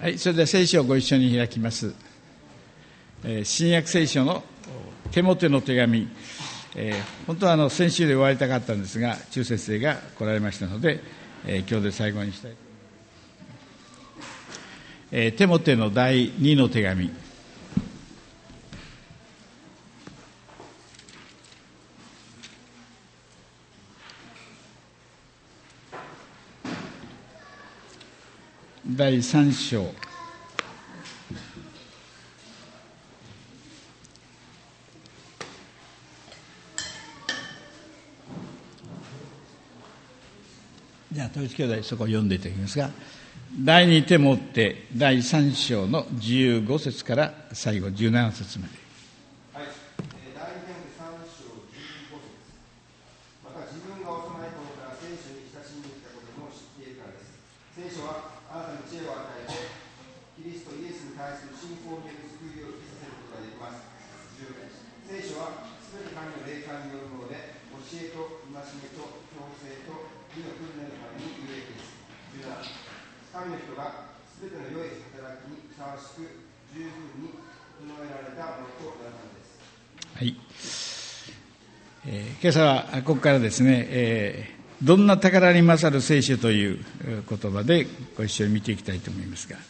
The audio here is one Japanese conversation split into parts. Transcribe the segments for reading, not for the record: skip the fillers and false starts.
はい、それでは聖書をご一緒に開きます。新約聖書のテモテの手紙、本当は先週で終わりたかったんですが、中先生が来られましたので、今日で最後にしたいと思います。テモテの第2の手紙。第3章。じゃあ統一教会そこを読んでいただきますが、第2テモテ第3章の15節から最後17節まで。 神の人がすべての良い働きにふさわしく十分に整えられたものとなるのです。 はい。今朝はここからですね、どんな宝に勝る聖書という言葉でご一緒に見ていきたいと思いますが、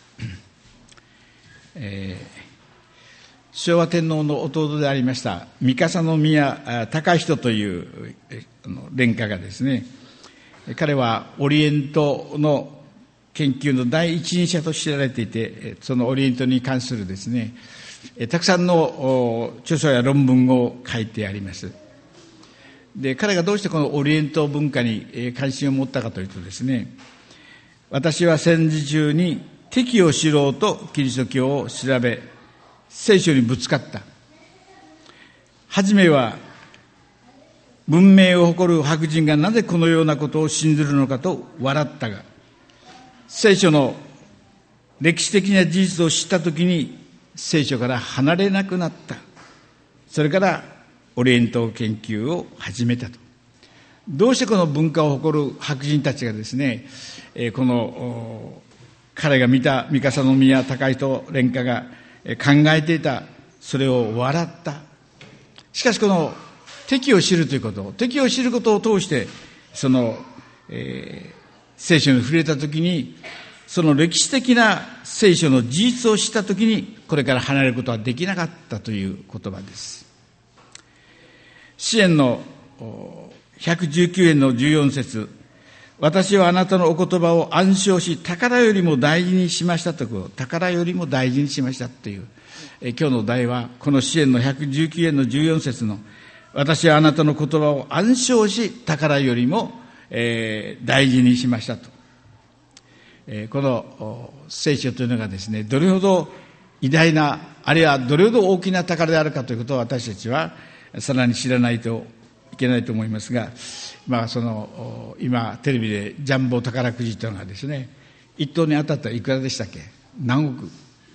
昭和天皇の弟でありました三笠宮隆人という殿下がですね、彼はオリエントの研究の第一人者と知られていて、そのオリエントに関するですね、たくさんの著書や論文を書いてあります。で、彼がどうしてこのオリエント文化に関心を持ったかというとですね、私は戦時中に敵を知ろうとキリスト教を調べ、聖書にぶつかった。はじめは文明を誇る白人がなぜこのようなことを信ずるのかと笑ったが、聖書の歴史的な事実を知ったときに聖書から離れなくなった。それからオリエント研究を始めたと。どうしてこの文化を誇る白人たちがですね、この彼が見た三笠宮隆人殿下が考えていたそれを笑った。しかしこの敵を知るということ、敵を知ることを通してその、聖書に触れたときに、その歴史的な聖書の事実を知ったときに、これから離れることはできなかったという言葉です。詩編の119編の14節、私はあなたのお言葉を暗唱し、宝よりも大事にしましたと、宝よりも大事にしましたという、今日の題は、この詩編の119編の14節の、私はあなたの言葉を暗唱し、宝よりも大事にしましたと。この聖書というのがですね、どれほど偉大な、あるいはどれほど大きな宝であるかということを私たちはさらに知らないといけないと思いますが、今テレビでジャンボ宝くじというのがですね、一等に当たったらいくらでしたっけ？何億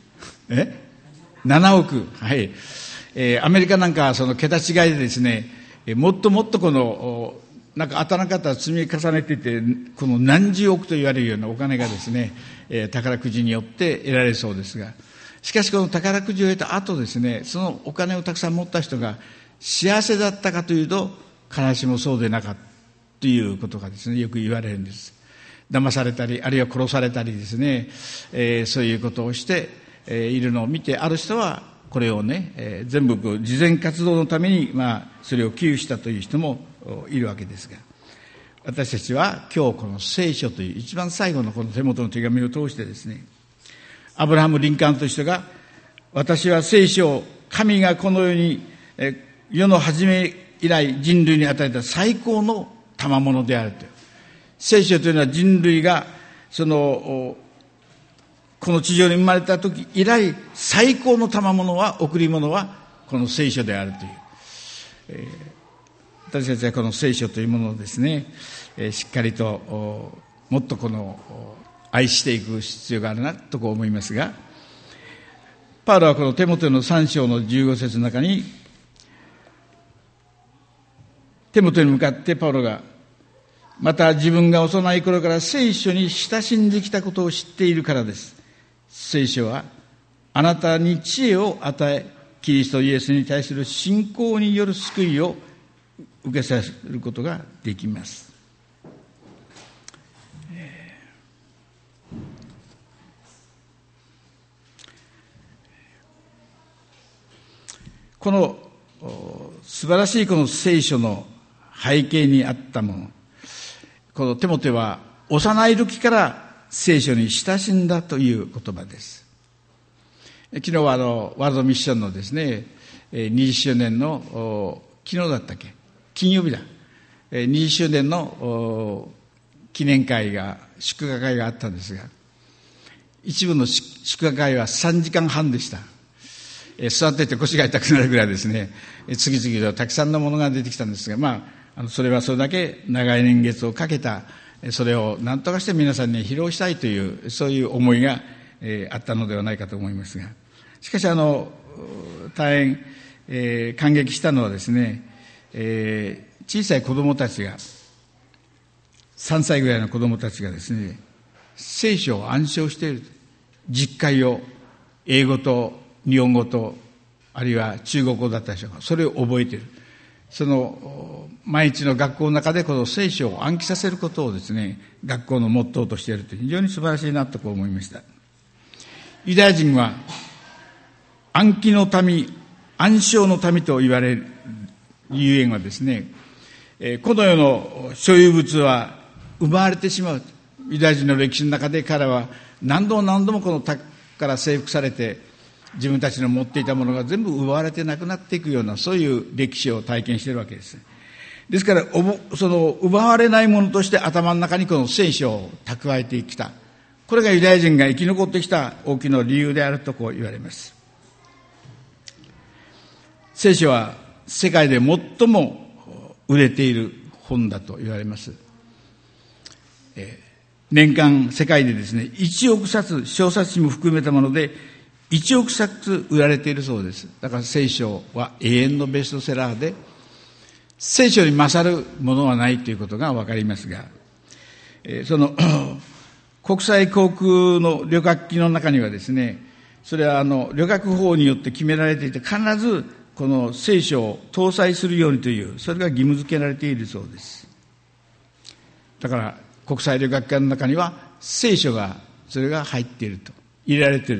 ？7億。はい。アメリカなんかはその桁違いでですね、もっともっとこのなんか当たらなかったら積み重ねていて、この何十億と言われるようなお金がですね、宝くじによって得られそうですが、しかしこの宝くじを得た後ですね、そのお金をたくさん持った人が幸せだったかというと、必ずしもそうでなかったということがですね、よく言われるんです。騙されたり、あるいは殺されたりですね、そういうことをしているのを見て、ある人はこれをね、全部慈善活動のために、それを寄付したという人もいるわけですが、私たちは今日この聖書という一番最後のこの手元の手紙を通してですね、アブラハム・リンカーンという人が、私は聖書を神がこの世に世の初め以来人類に与えた最高の賜物であると。聖書というのは人類がこの地上に生まれた時以来最高の賜物は、贈り物はこの聖書であるという、私たちはこの聖書というものをですね、しっかりともっと愛していく必要があるなと思いますが、パウロはこのテモテの3章の15節の中に、テモテに向かってパウロが、また自分が幼い頃から聖書に親しんできたことを知っているからです。 聖書はあなたに知恵を与え、キリストイエスに対する信仰による救いを受けさせることができます。この素晴らしいこの聖書の背景にあったもの、このテモテは幼い時から聖書に親しんだという言葉です。昨日はワールドミッションのですね、20周年の昨日だったっけ、金曜日だ、20周年の記念会が、祝賀会があったんですが、一部の祝賀会は3時間半でした。座っていて腰が痛くなるぐらいですね、次々とたくさんのものが出てきたんですが、それはそれだけ長い年月をかけた、それを何とかして皆さんに披露したいという、そういう思いがあったのではないかと思いますが、しかし大変、感激したのはですね、小さい子供たちが、3歳ぐらいの子供たちがですね、聖書を暗唱している。実会を英語と日本語と、あるいは中国語だったでしょうか、それを覚えている。その毎日の学校の中でこの聖書を暗記させることをですね、学校のモットーとしているという、非常に素晴らしいなと思いました。ユダヤ人は暗記の民、暗唱の民と言われるゆえんはですね、この世の所有物は奪われてしまう。ユダヤ人の歴史の中で彼は何度もこの宅から征服されて、自分たちの持っていたものが全部奪われてなくなっていくような、そういう歴史を体験しているわけです。ですからその奪われないものとして頭の中にこの聖書を蓄えてきた。これがユダヤ人が生き残ってきた大きな理由であると言われます。聖書は世界で最も売れている本だと言われます。年間世界でですね、1億冊、小冊子も含めたもので1億冊売られているそうです。だから聖書は永遠のベストセラーで、聖書に勝るものはないということが分かりますが、その国際航空の旅客機の中にはですね、それは旅客法によって決められていて、必ずこの聖書を搭載するようにという、それが義務付けられているそうです。だから国際旅客機の中には聖書が、それが入っていると、入れられている。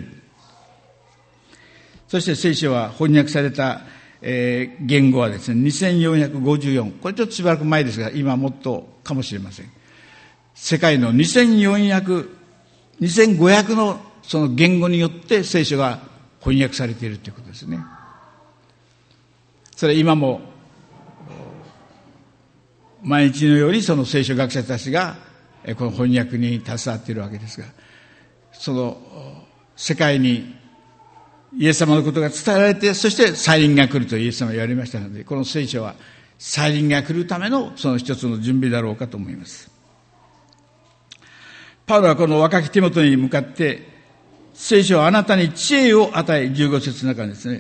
そして聖書は翻訳された、言語はですね、2454。これちょっとしばらく前ですが、今もっとかもしれません。世界の2500のその言語によって聖書が翻訳されているということですね。それ今も毎日のようにその聖書学者たちがこの翻訳に携わっているわけですが、その世界にイエス様のことが伝えられて、そして再臨が来るとイエス様は言われましたので、この聖書は再臨が来るためのその一つの準備だろうかと思います。パウロはこの若きテモテに向かって、聖書はあなたに知恵を与え、15節の中にですね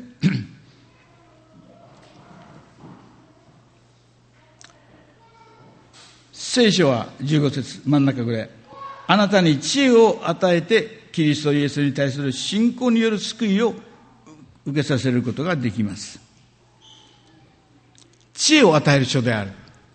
聖書は15節真ん中ぐらい、あなたに知恵を与えてキリストイエスに対する信仰による救いを受けさせることができます。知恵を与える書である。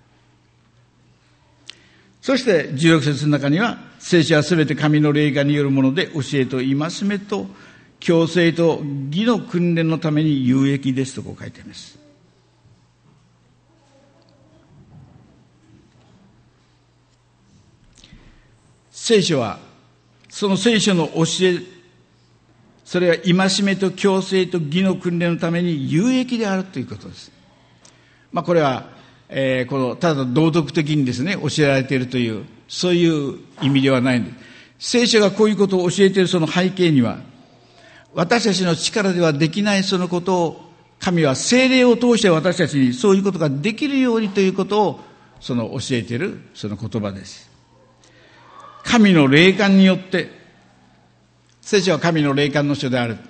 そして16節の中には、聖書はすべて神の霊感によるもので、教えと戒めと矯正と義の訓練のために有益ですとこう書いてあります。聖書はその聖書の教え、それは戒めと矯正と義の訓練のために有益であるということです。これは、このただ道徳的にですね教えられているというそういう意味ではないんです。聖書がこういうことを教えているその背景には、私たちの力ではできないそのことを神は聖霊を通して私たちにそういうことができるようにということをその教えているその言葉です。神の霊感によって、聖書は神の霊感の書である。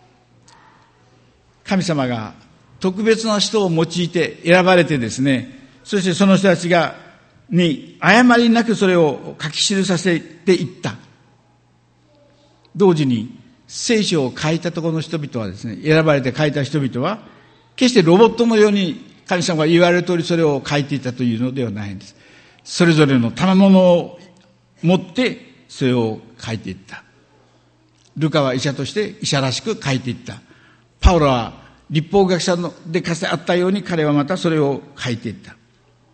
神様が特別な人を用いて選ばれてですね、そしてその人たちに誤りなくそれを書き記させていった。 同時に聖書を書いたところの人々はですね、選ばれて書いた人々は、決してロボットのように神様が言われる通りそれを書いていたというのではないんです。それぞれの賜物を持ってそれを書いていった。ルカは医者として医者らしく書いていった。パウロは律法学者でかつてあったように彼はまたそれを書いていった。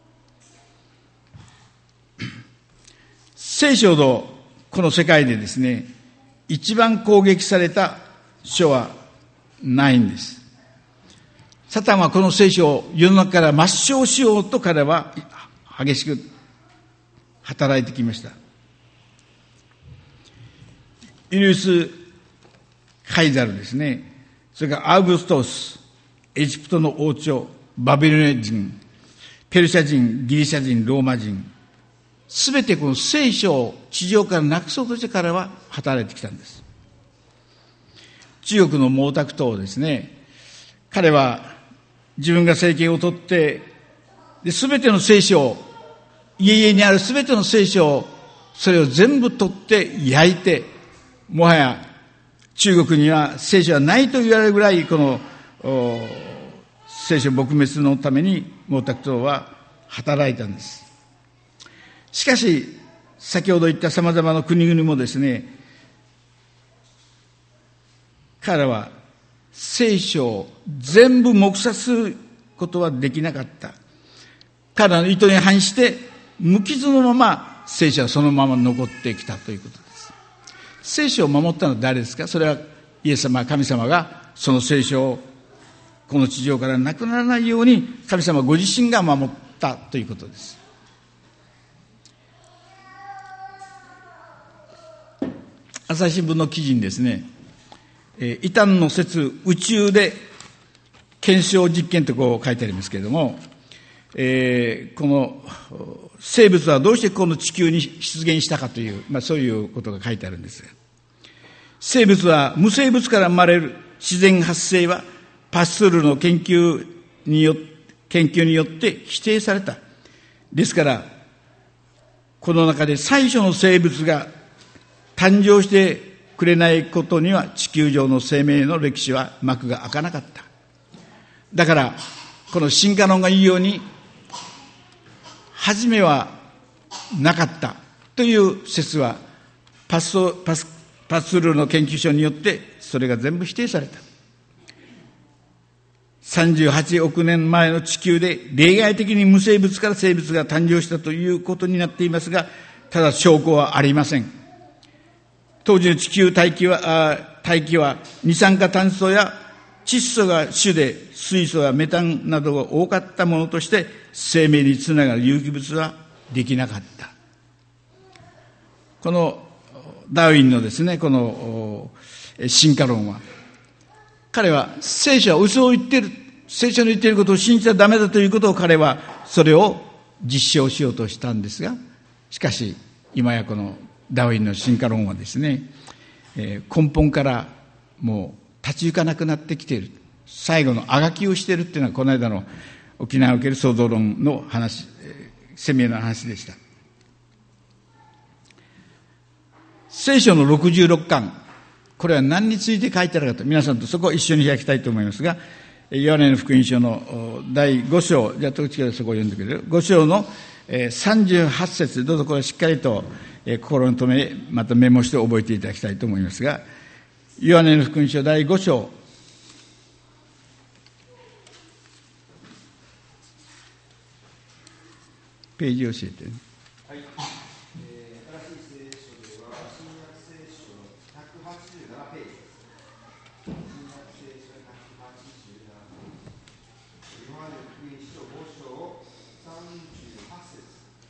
聖書のこの世界でですね、一番攻撃された書はないんです。サタンはこの聖書を世の中から抹消しようと彼は激しく働いてきました。ユリウス・カイザルですね、それからアウグストス、エジプトの王朝、バビロニア人、ペルシャ人、ギリシャ人、ローマ人、すべてこの聖書を地上からなくそうとして彼は働いてきたんです。中国の毛沢東ですね、彼は自分が政権を取って、すべての聖書を、家々にあるすべての聖書を、それを全部取って焼いて、もはや中国には聖書はないと言われるぐらい、この聖書撲滅のために毛沢東は働いたんです。しかし、先ほど言った様々な国々もですね、彼は聖書を全部黙殺することはできなかった。彼らの意図に反して無傷のまま聖書はそのまま残ってきたということです。聖書を守ったのは誰ですか？それはイエス様、神様がその聖書をこの地上からなくならないように神様ご自身が守ったということです。朝日新聞の記事にですね、異端の説、宇宙で検証実験とこう書いてありますけれども、この生物はどうしてこの地球に出現したかという、そういうことが書いてあるんです。生物は無生物から生まれる自然発生はパスツールの研究によって否定された。ですから、この中で最初の生物が誕生してくれないことには地球上の生命の歴史は幕が開かなかった。だから、この進化論が言うように、初めはなかったという説はパスツールの研究所によってそれが全部否定された。38億年前の地球で例外的に無生物から生物が誕生したということになっていますが、ただ証拠はありません。当時の地球大気は二酸化炭素や窒素が主で、水素やメタンなどが多かったものとして生命につながる有機物はできなかった。このダーウィンのですね、この進化論は、彼は聖書は嘘を言っている、聖書の言っていることを信じちゃダメだということを彼はそれを実証しようとしたんですが、しかし今やこのダーウィンの進化論はですね、根本からもう立ち行かなくなってきている。最後のあがきをしているっていうのはこの間の沖縄における創造論の話、セミナーの話でした。聖書の66巻、これは何について書いてあるかと、皆さんとそこを一緒に開きたいと思いますが、ヨハネの福音書の第5章、じゃあ時々そこを読んでくれる5章の38節、どうぞこれしっかりと心に留め、またメモして覚えていただきたいと思いますが、ヨハネの福音書第5章、ページを教えてね。 はい。新しい聖書では、新約聖書の187ページです。新約聖書の187ページ。ヨハネの福音書5章38節。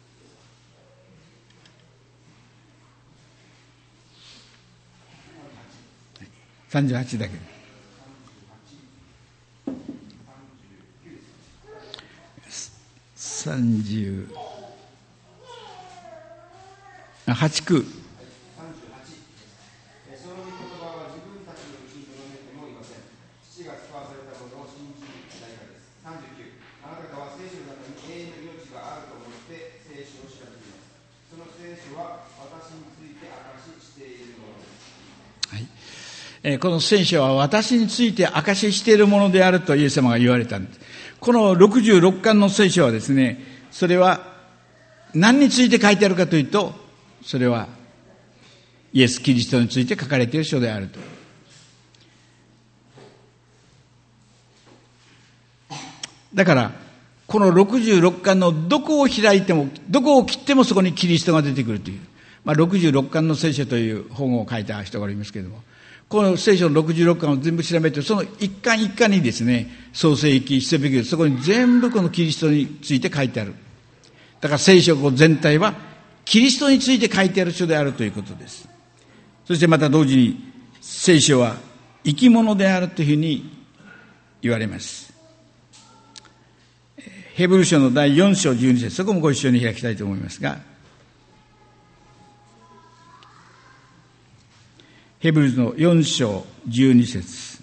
38だけ。38区。 その御言葉は自分たちのうちに留めてもいません。父が使わされたものを信じないからです。39、あなた方は聖書の中に永遠の命があると思って聖書を調べています。その聖書は私について証ししているものです。 この聖書は私について証ししているものであるとイエス様が言われたんです。この66巻の聖書はですね、それは何について書いてあるかというと、それはイエス・キリストについて書かれている書であると。だからこの66巻のどこを開いてもどこを切ってもそこにキリストが出てくるという、66巻の聖書という本を書いた人がおりますけれども、この聖書の66巻を全部調べて、その一巻一巻にですね、創世記、出エペ記、そこに全部このキリストについて書いてある。だから聖書全体はキリストについて書いてある書であるということです。そしてまた同時に聖書は生き物であるというふうに言われます。ヘブル書の第4章12節、そこもご一緒に開きたいと思いますが、ヘブルの4章12節。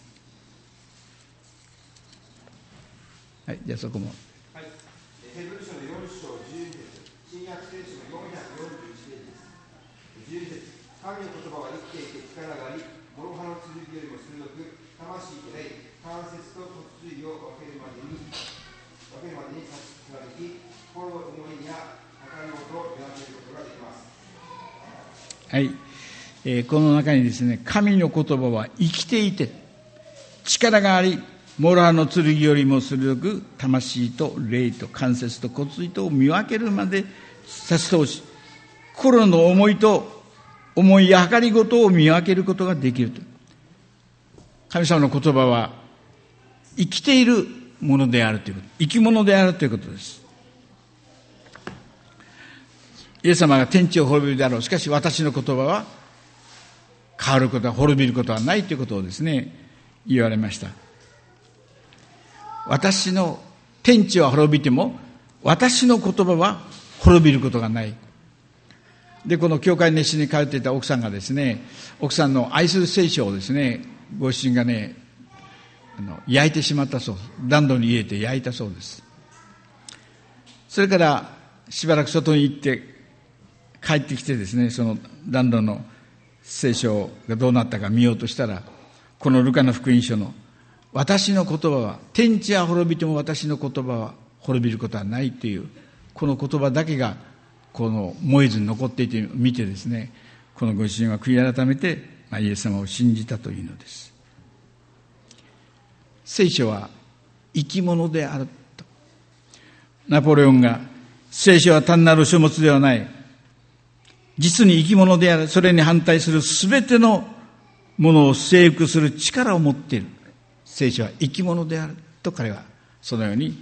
はい、じゃあそこも。 はい、ヘブル書の4章12節、新約聖書の441ページです。12節、神の言葉は生きていて力があり、諸刃の剣よりも鋭く、魂と霊、関節と骨髄を分けるまでに差し貫き、心の思いや計りごとを見分けることができます。 はい。この中にですね、神の言葉は生きていて力があり、諸刃の剣よりも鋭く、魂と霊と関節と骨髄とを見分けるまで差し通し、心の思いや計りごとを見分けることができると。神様の言葉は生きているものであるということ、生き物であるということです。イエス様が天地を滅びるであろう、しかし私の言葉は変わることは、滅びることはないということをですね、言われました。私の天地は滅びても私の言葉は滅びることがない。で、この教会熱心に通っていた奥さんがですね、奥さんの愛する聖書をですね、ご主人がね、焼いてしまったそうです。暖炉に入れて焼いたそうです。それからしばらく外に行って帰ってきてですね、その暖炉の聖書がどうなったか見ようとしたら、このルカの福音書の私の言葉は、天地は滅びても私の言葉は滅びることはないという、この言葉だけがこの燃えずに残っていて見てですね、このご主人は悔い改めて、イエス様を信じたというのです。聖書は生き物であると。ナポレオンが、聖書は単なる書物ではない、実に生き物である、それに反対するすべてのものを征服する力を持っている聖書は生き物であると彼はそのように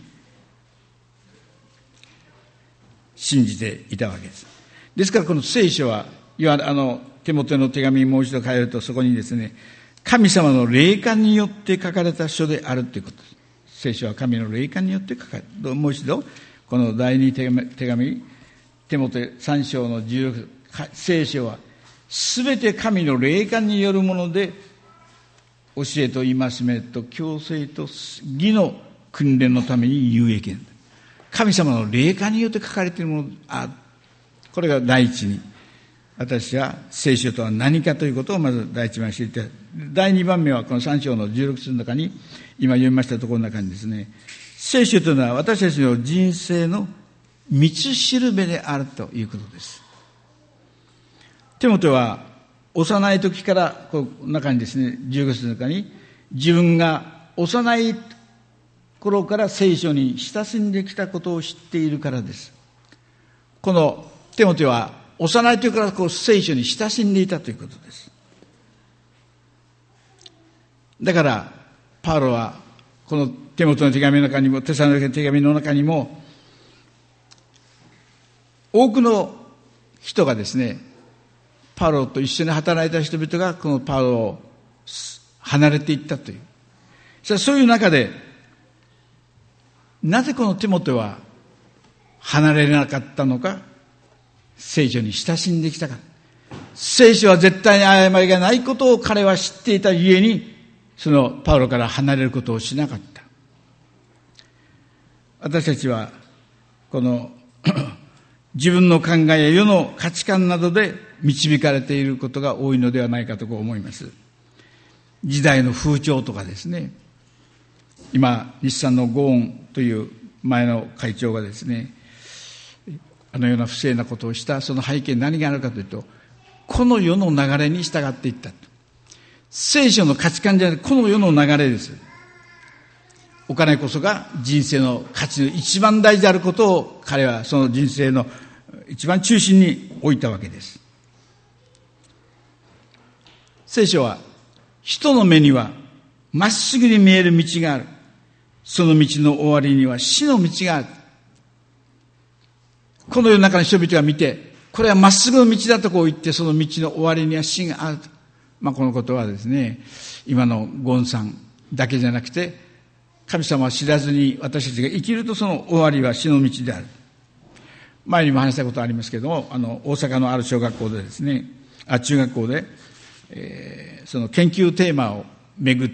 信じていたわけです。ですからこの聖書は、テモテの手紙にもう一度変えると、そこにですね、神様の霊感によって書かれた書であるということです。聖書は神の霊感によって書かれた。もう一度この第二手紙テモテ3章の16、聖書はすべて神の霊感によるもので、教えと戒めと矯正と義の訓練のために有益なんだ。神様の霊感によって書かれているもの、これが第一に、私は聖書とは何かということをまず第一番知りたい。第二番目はこの3章の16節の中に、今読みましたところの中にですね、聖書というのは私たちの人生の道しるべであるということです。テモテは幼い時からこの中にですね、15節の中に、自分が幼い頃から聖書に親しんできたことを知っているからです。このテモテは幼い時から聖書に親しんでいたということです。だからパウロはこのテモテの手紙の中にも、テサロニケの手紙の中にも、多くの人がですね、パウロと一緒に働いた人々がこのパウロを離れていったという。そういう中で、なぜこのテモテは離れなかったのか、聖書に親しんできたか。聖書は絶対に誤りがないことを彼は知っていたゆえに、そのパウロから離れることをしなかった。私たちはこの自分の考えや世の価値観などで導かれていることが多いのではないかと思います。時代の風潮とかですね、今日産のゴーンという前の会長がですね、あのような不正なことをしたその背景に何があるかというと、この世の流れに従っていったと。聖書の価値観じゃなくて、この世の流れです。お金こそが人生の価値の一番大事であることを、彼はその人生の一番中心に置いたわけです。聖書は、人の目にはまっすぐに見える道がある。その道の終わりには死の道がある。この世の中の人々が見て、これはまっすぐの道だとこう言って、その道の終わりには死があると。このことはですね、今のゴンさんだけじゃなくて、神様は知らずに私たちが生きるとその終わりは死の道である。前にも話したことありますけども、大阪のある小学校でですね、中学校で、その研究テーマをめぐって、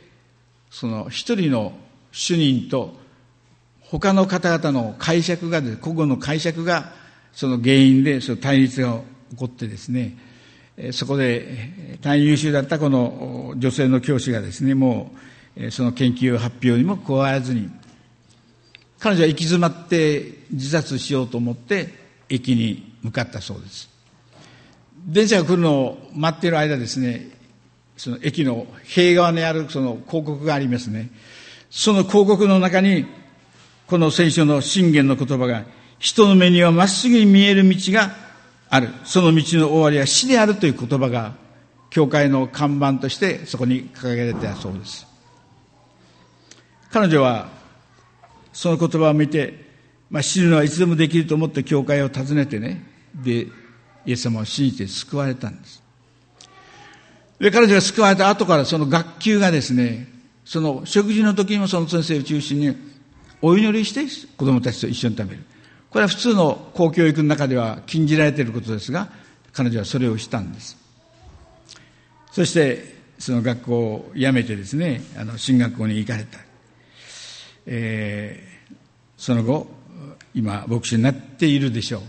その一人の主任と他の方々の解釈が、個々の解釈がその原因でその対立が起こってですね、そこで大変優秀だったこの女性の教師がですね、もうその研究発表にも加わらずに、彼女は行き詰まって自殺しようと思って駅に向かったそうです。電車が来るのを待っている間ですね、その駅の塀側にあるその広告がありますね。その広告の中にこの聖書の箴言の言葉が、人の目にはまっすぐに見える道がある。その道の終わりは死であるという言葉が教会の看板としてそこに掲げられたそうです。彼女はその言葉を見て、死ぬのはいつでもできると思って教会を訪ねてね、でイエス様を信じて救われたんです。で彼女が救われた後からその学級がですね、その食事の時にもその先生を中心にお祈りして子供たちと一緒に食べる。これは普通の公教育の中では禁じられていることですが、彼女はそれをしたんです。そしてその学校を辞めてですね、進学校に行かれた。その後今牧師になっているでしょう。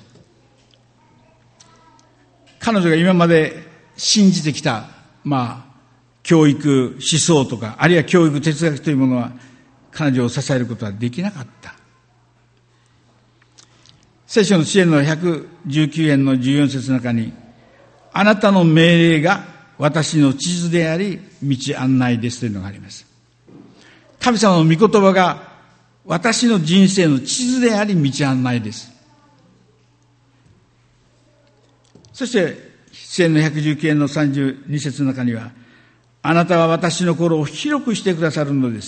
彼女が今まで信じてきた教育思想とか、あるいは教育哲学というものは彼女を支えることはできなかった。聖書の詩篇の119編の14節の中に、あなたの命令が私の地図であり道案内ですというのがあります。神様の御言葉が私の人生の地図であり道案内です。そして詩篇の119編の32節の中には、あなたは私の心を広くしてくださるのです。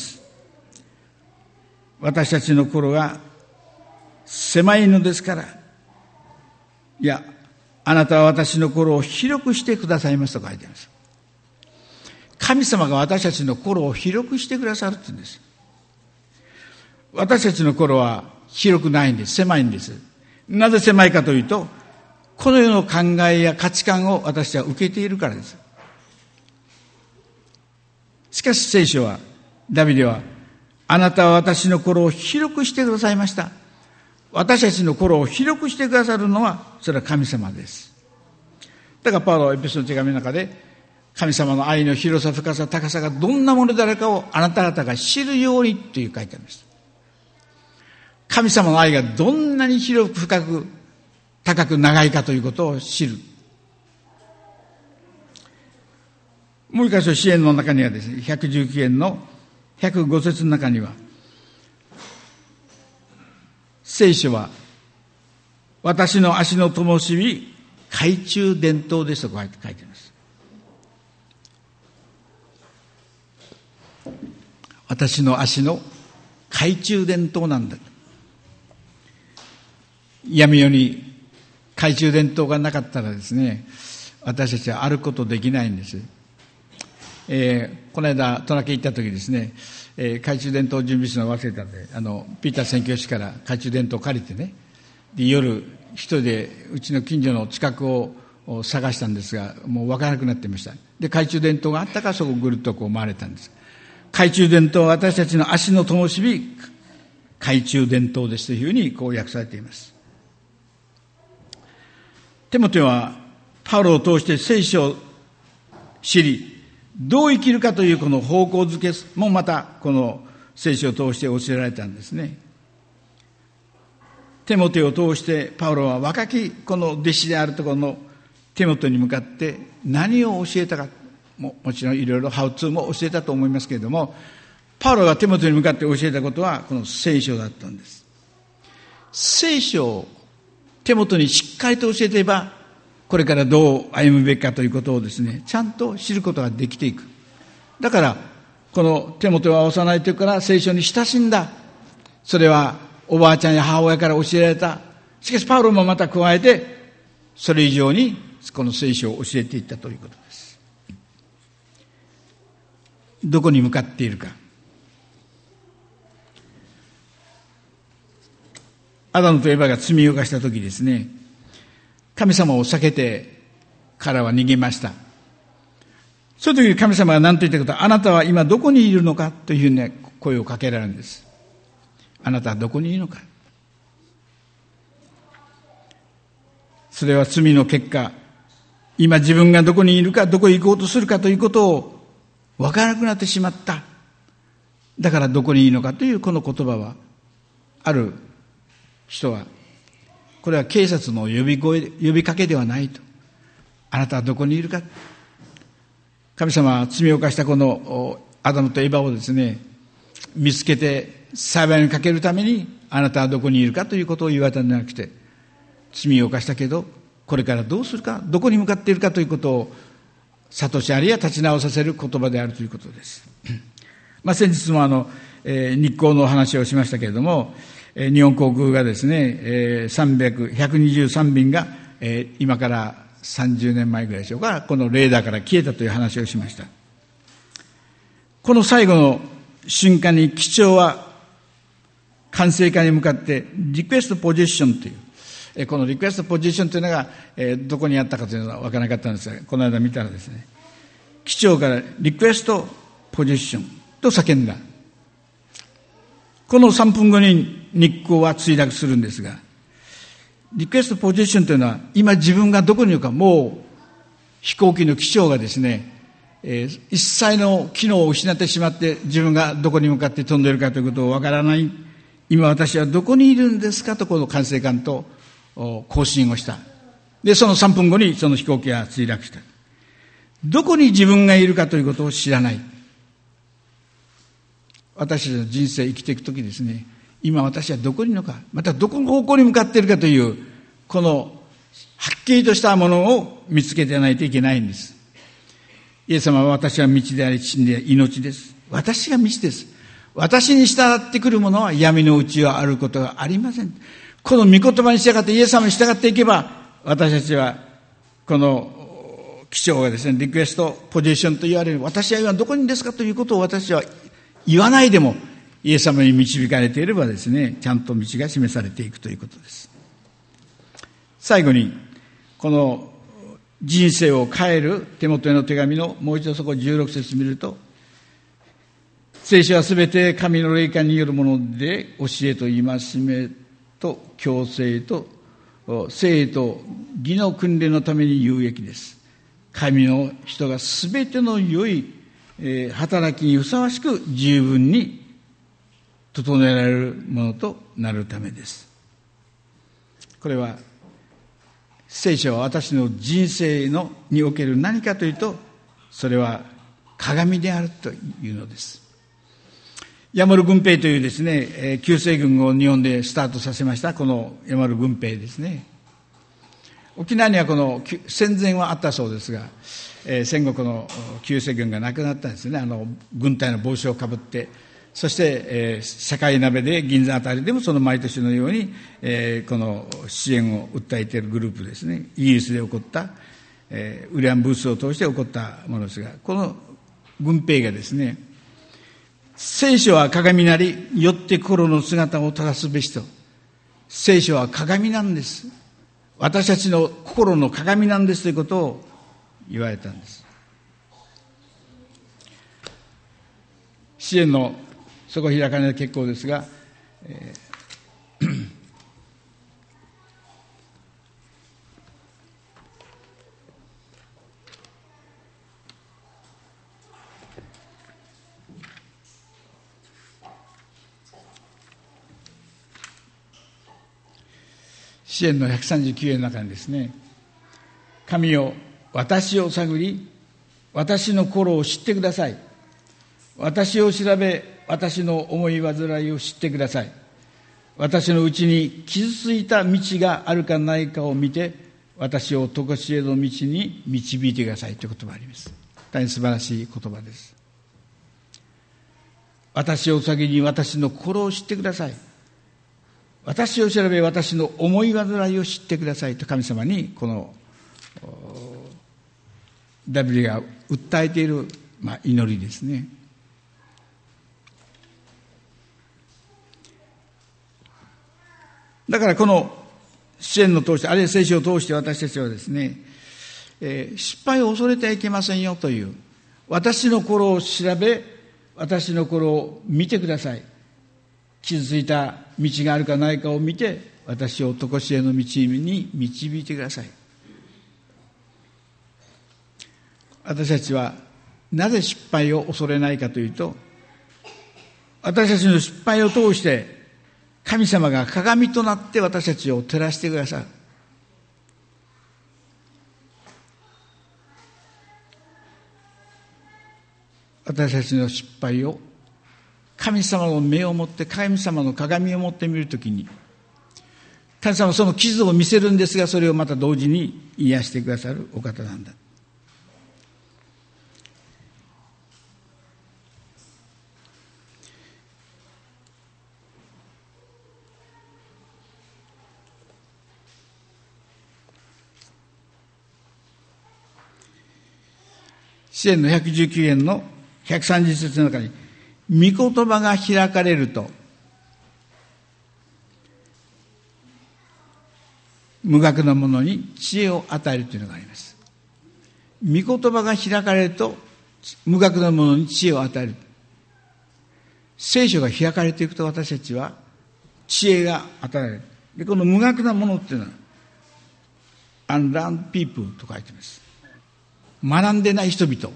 私たちの心が狭いのですから、いや、あなたは私の心を広くしてくださいますと書いてあります。神様が私たちの心を広くしてくださるって言うんです。私たちの心は広くないんです。狭いんです。なぜ狭いかというと、この世の考えや価値観を私たちは受けているからです。しかし聖書は、ダビデは、あなたは私の心を広くしてくださいました。私たちの心を広くしてくださるのは、それは神様です。だからパウロはエペソの手紙の中で、神様の愛の広さ、深さ、高さがどんなものであるかをあなた方が知るようにという書いてあります。神様の愛がどんなに広く深く高く長いかということを知る。もう一箇所詩篇の中にはですね、119編の105節の中には、聖書は私の足の灯火、懐中電灯ですと書いてあります。私の足の懐中電灯なんだ。闇夜に懐中電灯がなかったらですね、私たちは歩くことできないんです。この間トラケ行った時ですね、懐中電灯を準備するのを忘れたので、ピーター宣教師から懐中電灯を借りてね、で夜一人でうちの近所の近くを探したんですが、もう分からなくなっていました。で懐中電灯があったからそこをぐるっとこう回れたんです。懐中電灯は私たちの足の灯火、懐中電灯ですというふうにこう訳されています。 テモテはパウロを通して聖書を知り、どう生きるかというこの方向づけもまたこの聖書を通して教えられたんですね。テモテを通してパウロは若きこの弟子であるところのテモテに向かって何を教えたか、もちろんいろいろハウツーも教えたと思いますけれども、パウロがテモテに向かって教えたことはこの聖書だったんです。聖書をテモテにしっかりと教えていれば、これからどう歩むべきかということをですね、ちゃんと知ることができていく。だからこのテモテは幼い時から聖書に親しんだ。それはおばあちゃんや母親から教えられた。しかしパウロもまた加えてそれ以上にこの聖書を教えていったということです。どこに向かっているか。アダムとエバが罪を犯した時ですね、神様を避けて彼らは逃げました。その時に神様が何と言ったかと、あなたは今どこにいるのかというふうに声をかけられるんです。あなたはどこにいるのか。それは罪の結果、今自分がどこにいるか、どこへ行こうとするかということを分からなくなってしまった。だからどこにいるのかというこの言葉は、ある人は、これは警察の呼びかけではないと。あなたはどこにいるか。神様は罪を犯したこのアダムとエバをですね、見つけて裁判にかけるために、あなたはどこにいるかということを言われたんじゃなくて、罪を犯したけどこれからどうするか、どこに向かっているかということを諭しあるいは立ち直させる言葉であるということです。先日も日航の話をしましたけれども、日本航空がですね、123便が、今から30年前ぐらいでしょうか、このレーダーから消えたという話をしました。この最後の瞬間に機長は管制官に向かってリクエストポジションという、このリクエストポジションというのが、どこにあったかというのは分からなかったんですが、この間見たらですね、機長からリクエストポジションと叫んだ。この3分後に日航は墜落するんですが、リクエストポジションというのは今自分がどこにいるか、もう飛行機の機長がですね、一切の機能を失ってしまって自分がどこに向かって飛んでいるかということをわからない。今私はどこにいるんですかとこの管制官と交信をした。でその3分後にその飛行機が墜落した。どこに自分がいるかということを知らない。私たちの人生生きていくときですね、今私はどこにいるのか、またどこの方向に向かっているかというこのはっきりとしたものを見つけてないといけないんです。イエス様は私は道であり真で命です。私が道です。私に従ってくる者は闇のうちはあることがありません。この御言葉に従ってイエス様に従っていけば、私たちはこの機長がですね、リクエストポジションと言われる、私は今どこにですかということを私は言わないでもイエス様に導かれていればですね、ちゃんと道が示されていくということです。最後にこの人生を変えるテモテの手紙のもう一度そこ16節見ると、聖書はすべて神の霊感によるもので、教えと戒めと矯正と聖と義の訓練のために有益です。神の人がすべての良い働きにふさわしく十分に整えられるものとなるためです。これは聖書は私の人生における何かというと、それは鏡であるというのです。山丸軍兵というですね、旧西軍を日本でスタートさせましたこの山丸軍兵ですね。沖縄にはこの戦前はあったそうですが、戦後この旧西軍がなくなったんですね。軍隊の帽子をかぶって、そして、社会鍋で銀座あたりでもその毎年のように、この支援を訴えているグループですね。イギリスで起こった、ウリアム・ブースを通して起こったものですが、この軍兵がですね、聖書は鏡なり、よって心の姿を正すべしと。聖書は鏡なんです。私たちの心の鏡なんですということを言われたんです。支援のそこ開かないと結構ですが、 詩篇の139編の中にですね、神よ、私を探り、私の心を知ってください。私を調べ、私の思い煩いを知ってください。私のうちに傷ついた道があるかないかを見て、私を常しえの道に導いてくださいという言葉があります。大変素晴らしい言葉です。私を探り、私の心を知ってください。私を調べ、私の思い煩いを知ってくださいと神様にこのダビデが訴えている、祈りですね。だからこの詩篇の通して、あるいは聖書を通して私たちはですね、失敗を恐れてはいけませんよという、私の心を調べ、私の心を見てください。傷ついた道があるかないかを見て、私を常しえの道に導いてください。私たちはなぜ失敗を恐れないかというと、私たちの失敗を通して神様が鏡となって私たちを照らしてくださる。私たちの失敗を神様の目を持って、神様の鏡を持って見るときに、神様はその傷を見せるんですが、それをまた同時に癒してくださるお方なんだ。詩篇の119編の130節の中に、御言葉が開かれると、無学な者に知恵を与えるというのがあります。御言葉が開かれると、無学な者に知恵を与える。聖書が開かれていくと、私たちは知恵が与えられる。で、この無学な者っていうのは、unlearned people と書いています。学んでない人々。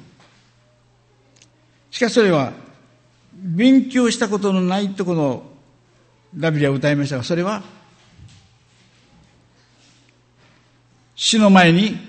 しかしそれは、勉強したことのないとこのダビデは歌いましたが、それは主の前に、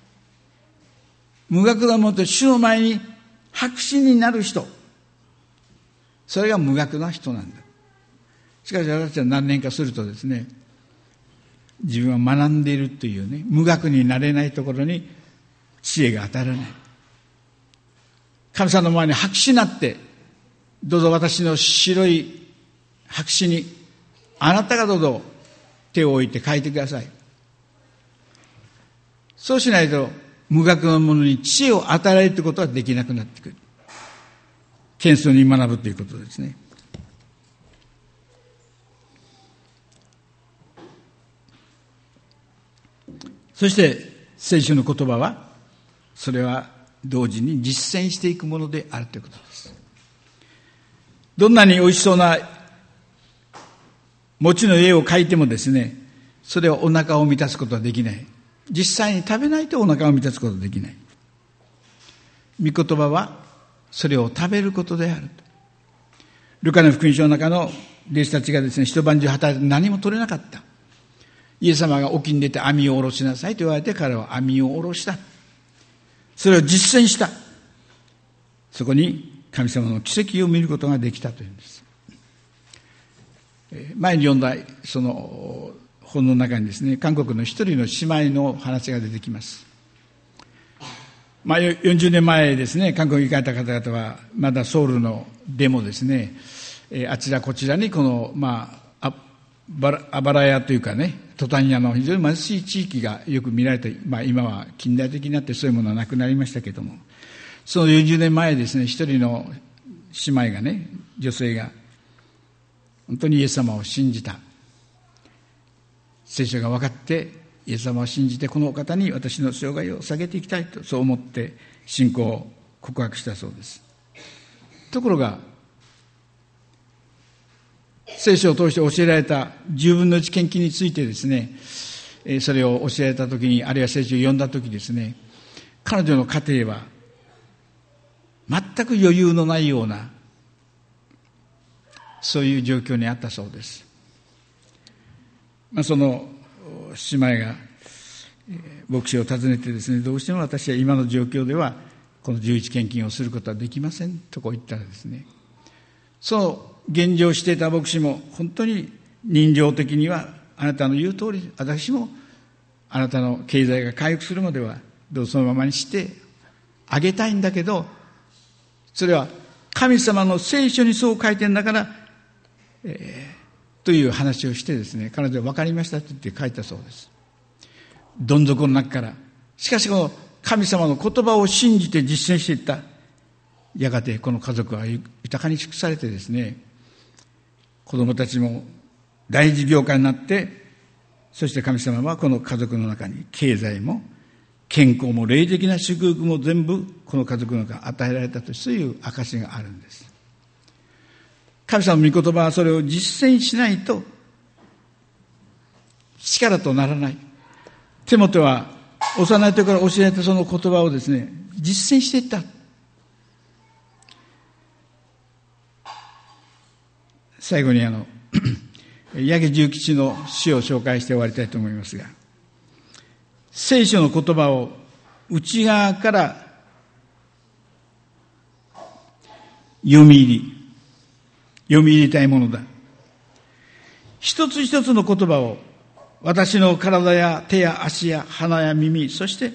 無学な者と主の前に白紙になる人、それが無学な人なんだ。しかし私たちは何年かするとですね、自分は学んでいるというね、無学になれないところに知恵が与えられない。神様の前に白紙になって、どうぞ私の白い白紙にあなたがどうぞ手を置いて書いてください。そうしないと無学の者に知恵を与えられるということはできなくなってくる。謙遜に学ぶということですね。そして聖書の言葉は、それは同時に実践していくものであるということです。どんなに美味しそうな餅の絵を描いてもですね、それはお腹を満たすことはできない。実際に食べないとお腹を満たすことはできない。御言葉はそれを食べることである。ルカの福音書の中の弟子たちがですね、一晩中働いて何も取れなかった。イエス様が沖に出て網を下ろしなさいと言われて、彼は網を下ろした。それを実践した。そこに神様の奇跡を見ることができたというんです。前に読んだその本の中にですね、韓国の一人の姉妹の話が出てきます。40年前ですね、韓国に行かれた方々はまだソウルのデモですね、あちらこちらにこのあばら屋というかね、トタン屋の非常に貧しい地域がよく見られて、今は近代的になってそういうものはなくなりましたけれども、その40年前ですね、一人の姉妹がね、女性が本当にイエス様を信じた。聖書が分かってイエス様を信じて、このお方に私の生涯を下げていきたいと、そう思って信仰を告白したそうです。ところが聖書を通して教えられた10分の1献金についてですね、それを教えられたときに、あるいは聖書を読んだときですね、彼女の家庭は全く余裕のないような、そういう状況にあったそうです。その姉妹が牧師を訪ねてですね、どうしても私は今の状況ではこの11献金をすることはできませんとこう言ったらですね、その現状をしていた牧師も本当に人情的にはあなたの言う通り、私もあなたの経済が回復するまではどうそのままにしてあげたいんだけど、それは神様の聖書にそう書いてるんだから、という話をしてですね、彼女は分かりましたと言って書いたそうです。どん底の中から、しかしこの神様の言葉を信じて実践していった。やがてこの家族は豊かに祝されてですね、子供たちも大事業家になって、そして神様はこの家族の中に経済も健康も霊的な祝福も全部この家族の中に与えられたという証があるんです。神様の御言葉はそれを実践しないと力とならない。テモテは幼い時から教えられたその言葉をですね、実践していった。最後に八木重吉の詩を紹介して終わりたいと思いますが、聖書の言葉を内側から読み入れたいものだ。一つ一つの言葉を私の体や手や足や鼻や耳、そして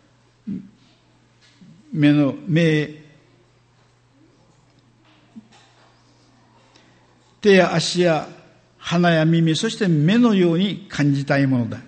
手や足や鼻や耳、そして目のように感じたいものだ。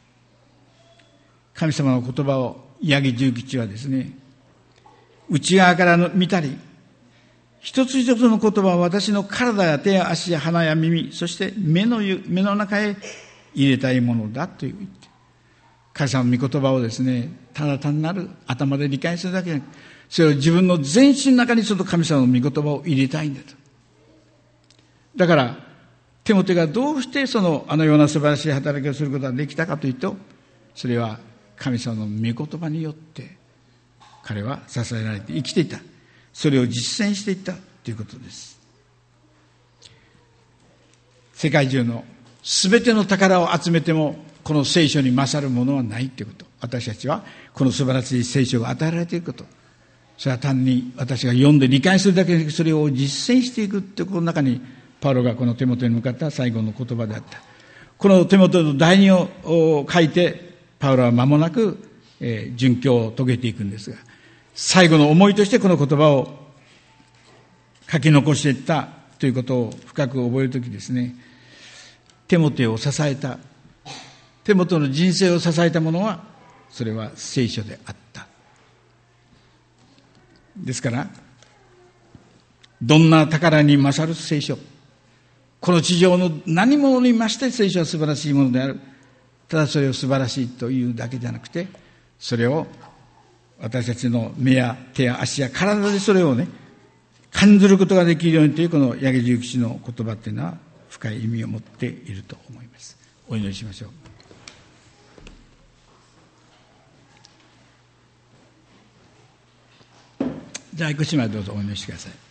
神様の言葉を八木重吉はですね、内側から見たり、一つ一つの言葉を私の体や手や足や鼻や耳、そして目の中へ入れたいものだと言って、神様の御言葉をですね、ただ単なる頭で理解するだけでなく、それを自分の全身の中にその神様の御言葉を入れたいんだと。だからテモテがどうしてあのような素晴らしい働きをすることができたかというと、それは神様の御言葉によって彼は支えられて生きていた。それを実践していったということです。世界中のすべての宝を集めてもこの聖書に勝るものはないということ。私たちはこの素晴らしい聖書が与えられていること、それは単に私が読んで理解するだけでなく、それを実践していくということの中にパウロがこのテモテに向かった最後の言葉であった。このテモテの第二を書いてパウロは間もなく殉教を遂げていくんですが、最後の思いとしてこの言葉を書き残していったということを深く覚えるときですね、テモテを支えた、テモテの人生を支えたものは、それは聖書であった。ですからどんな宝に勝る聖書、この地上の何者に増して聖書は素晴らしいものである。ただそれを素晴らしいというだけじゃなくて、それを私たちの目や手や足や体でそれをね、感じることができるようにというこの八木重吉の言葉というのは深い意味を持っていると思います。お祈りしましょう。じゃあ生島どうぞお祈りしてください。